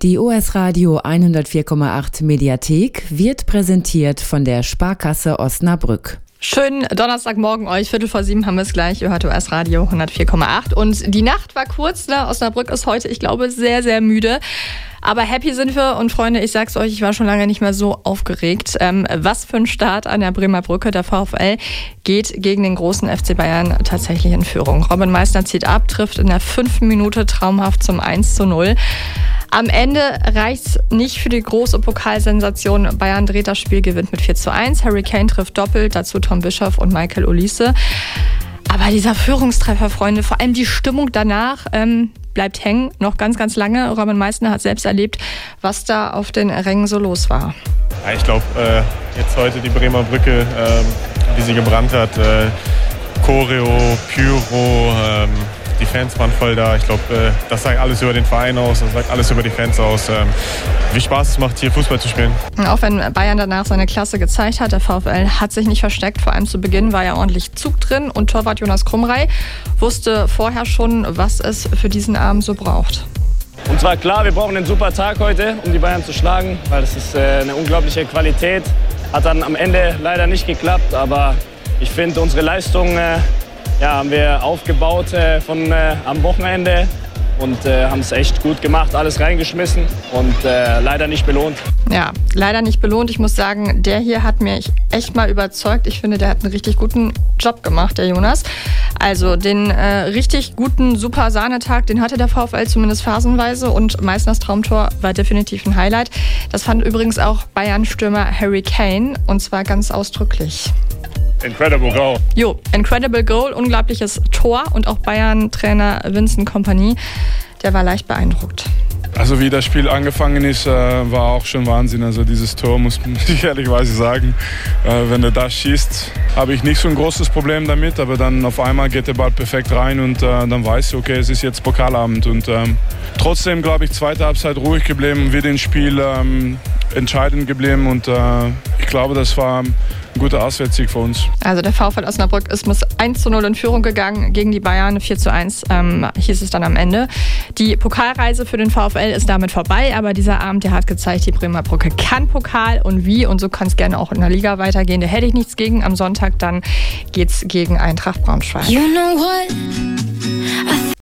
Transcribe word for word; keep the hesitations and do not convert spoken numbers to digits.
Die O S Radio hundertvier Komma acht Mediathek wird präsentiert von der Sparkasse Osnabrück. Schönen Donnerstagmorgen euch, Viertel vor sieben haben wir es gleich. Ihr hört O S Radio hundertvier Komma acht. Und die Nacht war kurz, ne? Osnabrück ist heute, ich glaube, sehr, sehr müde. Aber happy sind wir und Freunde, ich sag's euch, ich war schon lange nicht mehr so aufgeregt. Ähm, was für ein Start an der Bremer Brücke. Der VfL geht gegen den großen F C Bayern tatsächlich in Führung. Robin Meissner zieht ab, trifft in der fünften Minute traumhaft zum eins zu null. Am Ende reicht's nicht für die große Pokalsensation. Bayern dreht das Spiel, gewinnt mit vier zu eins. Harry Kane trifft doppelt, dazu Tom Bischoff und Michael Olise. Aber dieser Führungstreffer, Freunde, vor allem die Stimmung danach ähm, bleibt hängen, noch ganz, ganz lange. Robin Meissner hat selbst erlebt, was da auf den Rängen so los war. Ja, ich glaube, äh, jetzt heute die Bremer Brücke, äh, wie sie gebrannt hat, äh, Choreo, Pyro, äh, die Fans waren voll da. Ich glaube, äh, das sagt alles über den Verein aus, das sagt alles über die Fans aus. Ähm, wie Spaß es macht, hier Fußball zu spielen. Auch wenn Bayern danach seine Klasse gezeigt hat, der VfL hat sich nicht versteckt. Vor allem zu Beginn war ja ordentlich Zug drin und Torwart Jonas Krumrei wusste vorher schon, was es für diesen Abend so braucht. Und zwar klar, wir brauchen einen super Tag heute, um die Bayern zu schlagen, weil das ist äh, eine unglaubliche Qualität. Hat dann am Ende leider nicht geklappt, aber ich finde, unsere Leistung äh, ja, haben wir aufgebaut äh, von äh, am Wochenende und äh, haben es echt gut gemacht, alles reingeschmissen und äh, leider nicht belohnt. Ja, leider nicht belohnt. Ich muss sagen, der hier hat mich echt mal überzeugt. Ich finde, der hat einen richtig guten Job gemacht, der Jonas. Also den äh, richtig guten Super-Sahnetag, den hatte der VfL zumindest phasenweise und Meissners Traumtor war definitiv ein Highlight. Das fand übrigens auch Bayern-Stürmer Harry Kane und zwar ganz ausdrücklich. Incredible goal. Jo, incredible goal, unglaubliches Tor und auch Bayern-Trainer Vincent Kompany, der war leicht beeindruckt. Also wie das Spiel angefangen ist, äh, war auch schon Wahnsinn. Also dieses Tor muss ich ehrlicherweise sagen. Äh, wenn er da schießt, habe ich nicht so ein großes Problem damit. Aber dann auf einmal geht der Ball perfekt rein und äh, dann weiß ich, okay, es ist jetzt Pokalabend. Und ähm, trotzdem, glaube ich, zweite Halbzeit ruhig geblieben, wieder im Spiel ähm, entscheidend geblieben. Und äh, ich glaube, das war ein guter Auswärtssieg für uns. Also der VfL Osnabrück ist mit eins zu null in Führung gegangen gegen die Bayern. vier zu eins ähm, hieß es dann am Ende. Die Pokalreise für den VfL ist damit vorbei, aber dieser Abend, der hat gezeigt, die Bremer Brücke kann Pokal und wie. Und so kann es gerne auch in der Liga weitergehen. Da hätte ich nichts gegen. Am Sonntag dann geht's gegen Eintracht Braunschweig. You know what?